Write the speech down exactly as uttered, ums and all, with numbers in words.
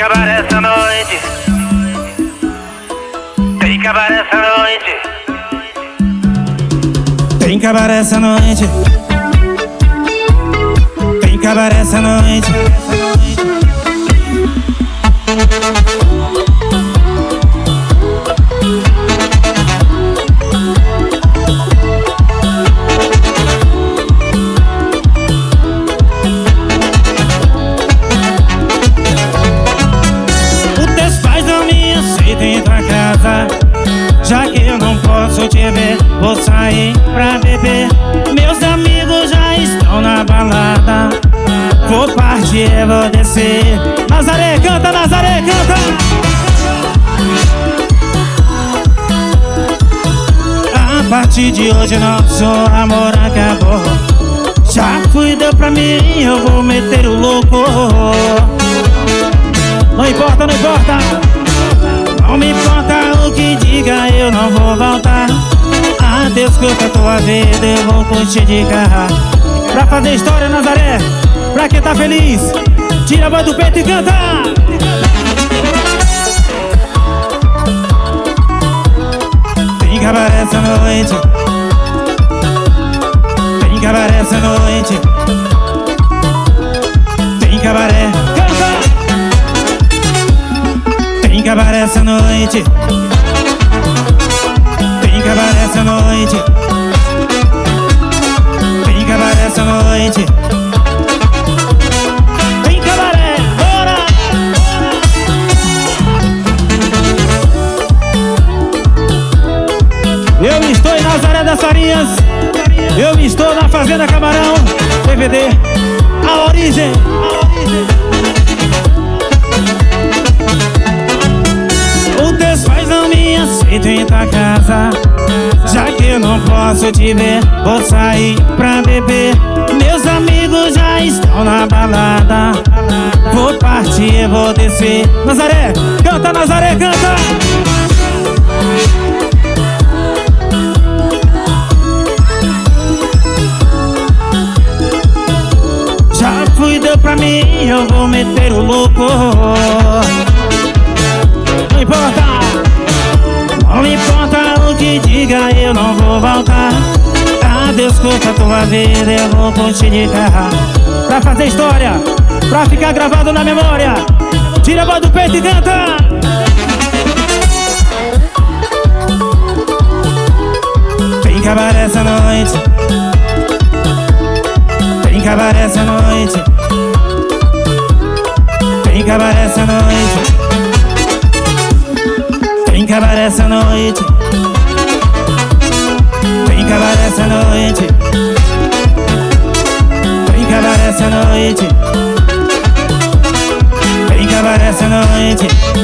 cabaré essa noite. Tem cabaré essa noite. Tem cabaré essa noite. Tem cabaré essa noite. Já que eu não posso te ver, vou sair pra beber. Meus amigos já estão na balada. Vou partir, vou descer. Nazaré, canta, Nazaré, canta. A partir de hoje nosso amor acabou. Já fui, deu pra mim, eu vou meter o louco. Não importa, não importa. Não me importa o que diga, eu não vou voltar. Adeus, curta a tua vida, eu vou curtir de carro. Pra fazer história, Nazaré, pra quem tá feliz, tira a voz do peito e canta. Tem cabaré essa noite. Tem cabaré essa noite. Tem cabaré, canta. Tem cabaré essa noite. Tem cabaré essa noite. Tem cabaré essa noite. Tem cabaré, bora! Eu estou em Nazaré das Farinhas. Eu estou na Fazenda Camarão. D V D, a origem. A origem. Aceito em tua casa. Já que eu não posso te ver, vou sair pra beber. Meus amigos já estão na balada. Vou partir, vou descer. Nazaré, canta, Nazaré, canta. Já fui, deu pra mim, eu vou meter o louco. Não importa. Não importa o que diga, eu não vou voltar. Adeus, curta a tua vida, eu vou curtir de carro. Pra fazer história, pra ficar gravado na memória, tira a voz do peito e canta. Tem cabaré essa noite. Tem cabaré essa noite. Tem cabaré essa noite. Tem cabaré essa noite. Tem cabaré essa noite. Tem cabaré essa noite. Tem cabaré essa noite.